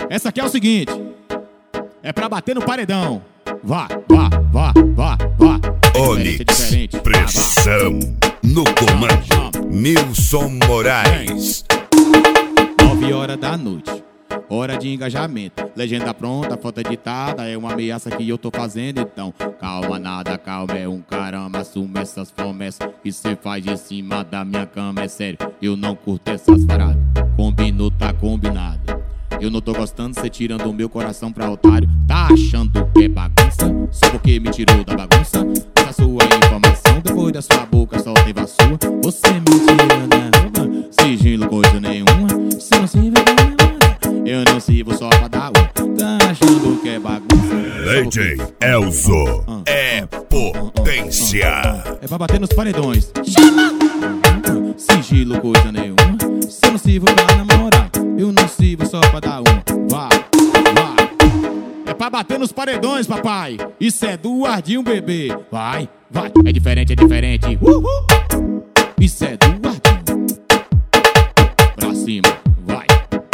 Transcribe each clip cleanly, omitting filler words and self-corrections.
Essa aqui é o seguinte, é pra bater no paredão. Vá, vá, vá, vá, vá. Onix, pressão no comando. Nilson Moraes. 9 horas da noite, hora de engajamento. Legenda pronta, foto editada. É uma ameaça que eu tô fazendo. Então, calma nada, calma é um caramba. Assuma essas promessas que cê faz em cima da minha cama. É sério, eu não curto essas paradas. Combinou, tá combinado. Eu não tô gostando, cê tirando o meu coração pra otário. Tá achando que é bagunça? Só porque me tirou da bagunça. Essa sua informação, depois da sua boca só teve a sua. Você me tira da rua, sigilo coisa nenhuma. Se não se vê, eu não sirvo só pra dar um. Tá achando que é bagunça? DJ Elzo é potência. É pra bater nos paredões. Chama! Sigilo coisa nenhuma. Se eu não sirvo pra namorar, eu não sirvo só pra dar um. Vai, vai. É pra bater nos paredões, papai. Isso é do Ardinho, bebê. Vai, vai. É diferente, é diferente. Isso é do Ardinho. Pra cima, vai.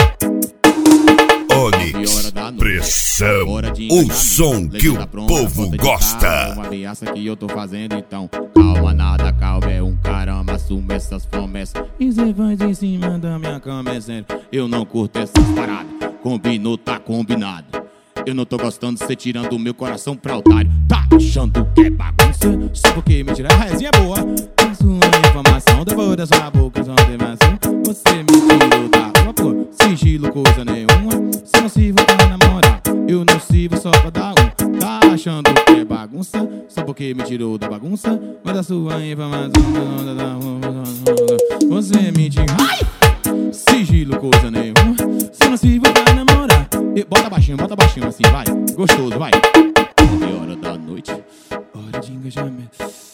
Onix, pressão, o som que o povo gosta. Uma ameaça que eu tô fazendo, então calma nada, calma é um caramba. Assuma essas promessas e cê faz em cima da minha cama. É sério, eu não curto essas paradas. Combinou, tá combinado. Eu não tô gostando de cê tirando o meu coração pra otário. Tá achando que é bagunça? Só porque me tirar a resinha boa. A sua informação depois da sua boca só tem vazio. Você me tirou da rua, pô. Sigilo coisa nenhuma. Se não sirvo pra namorar, eu não sirvo só pra dar um. Tá achando que é bagunça? Só porque me tirou da bagunça. Mas a sua informação você me tirou. Ai! Sigilo coisa nenhuma. Se não sirvo pra namorar, bota baixinho assim, vai. Gostoso, vai. 9 horas da noite, hora de engajamento.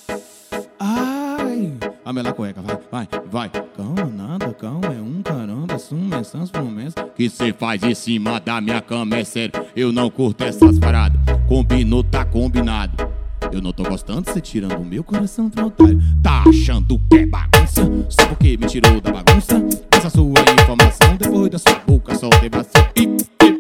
Ai, a mela cueca, vai, vai, vai. Calma nada, calma é um caramba. Assuma essas promessas que cê faz em cima da minha cama. É sério, eu não curto essas paradas. Combinou, tá combinado. Eu não tô gostando, cê tirando o meu coração pra otário. Tá achando que é bagunça? Só porque me tirou da bagunça. Essa sua informação depois da sua boca só teve assim.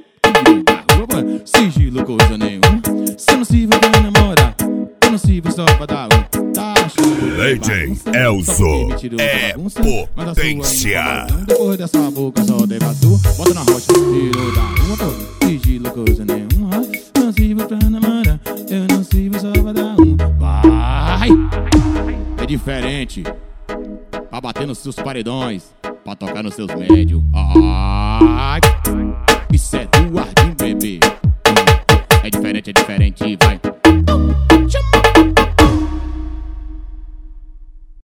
Sigilo coisa nenhuma. Se não sirvo pra namorar, eu não sirvo só pra dar um. Tá achando DJ Elzo é potência. Depois da sua boca só teve azul. Bota na rocha, tirou da rua, pô. Sigilo coisa nenhuma. Não sirvo pra namorar, eu não sirvo só pra dar um. Vai! É diferente. Pra bater nos seus paredões, pra tocar nos seus médios. Ai! Isso é do Ardinho, bebê. É diferente, vai.